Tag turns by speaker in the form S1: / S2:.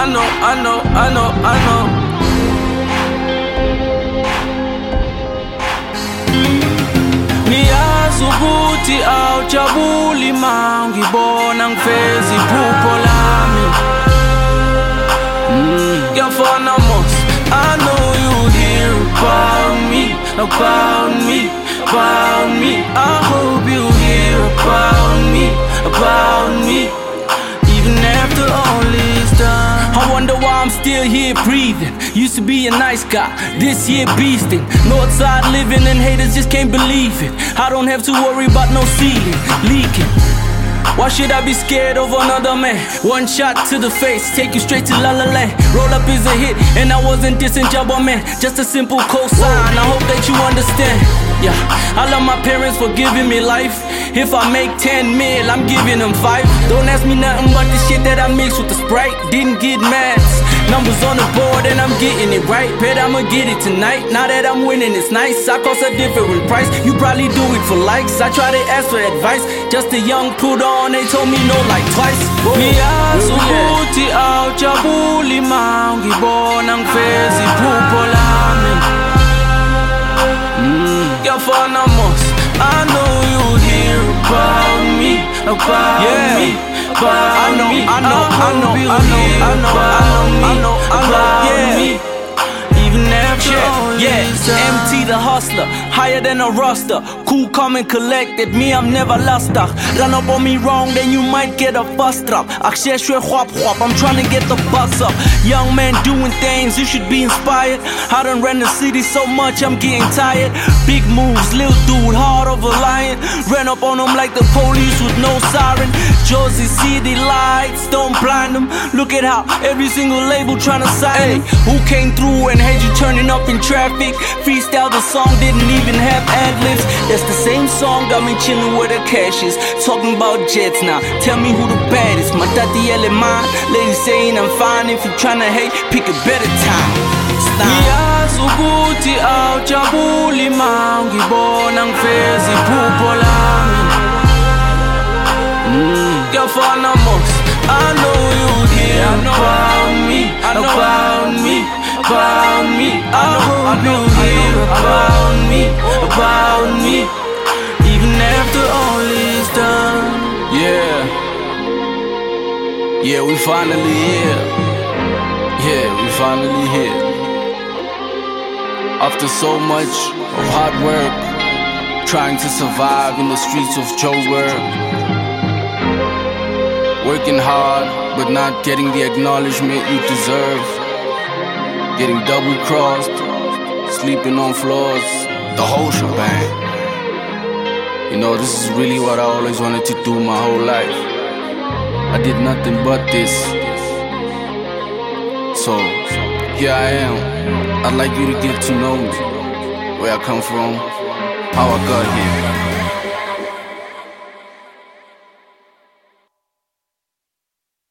S1: know. Ngiyazi ukuthi awujabuli ma ngibona ngifeza iphupho lami. Ngiyafana mos, I know you hear about me. I hope you hear about me, even after all is done. I wonder why I'm still here breathing. Used to be a nice guy, this year beasting. Northside living and haters just can't believe it. I don't have to worry about no ceiling leaking. Why should I be scared of another man? One shot to the face, take you straight to La La Land. Roll Up is a hit, and I wasn't dissing Jabba Man. Just a simple cosign, I hope that you understand. Yeah, I love my parents for giving me life. If I make 10 mil, I'm giving them 5. Don't ask me nothing but the shit that I mix with the Sprite. Didn't get maths, numbers on the board and I'm getting it right. Bet I'ma get it tonight, now that I'm winning it's nice. I cost a different price, you probably do it for likes. I try to ask for advice, just a young put on, they told me no like twice. Ngiyazi ukuthi awujabuli ma ngibona ngifeza iphupho lami. Ngiyafana mos, I know you hear about me. Even after MT the hustler, higher than a roster. Cool, calm and collected, me I'm never lost. Run up on me wrong, then you might get a bus drop. I'm trying to get the bus up. Young man doing things, you should be inspired. I done ran the city so much, I'm getting tired. Big moves, little dude, heart of a lion. Ran up on them like the police with no siren. Jersey City lights, don't blind them. Look at how every single label trying to sign. Who came through and had you turning up in traffic? Freestyle the song, didn't even have ad-libs. That's the same song, got me chillin' where the cash is. Talking about jets now, tell me who the baddest. My daddy yelling mine, lady saying I'm fine. If you tryna hate, pick a better time. Ngiyazi ukuthi awujabuli ma ngibona ngifeza iphupho lami. Ngiyafana mos, I know you hear about me. I hope you hear about me, even after all is done. Yeah, we finally here. We finally here. After so much of hard work, trying to survive in the streets of Joburg. Working hard, but not getting the acknowledgement you deserve. Getting double-crossed, sleeping on floors, the whole shebang. You know, this is really what I always wanted to do my whole life. I did nothing but this. So, here I am. I'd like you to get to know me, where I come from, how I got here.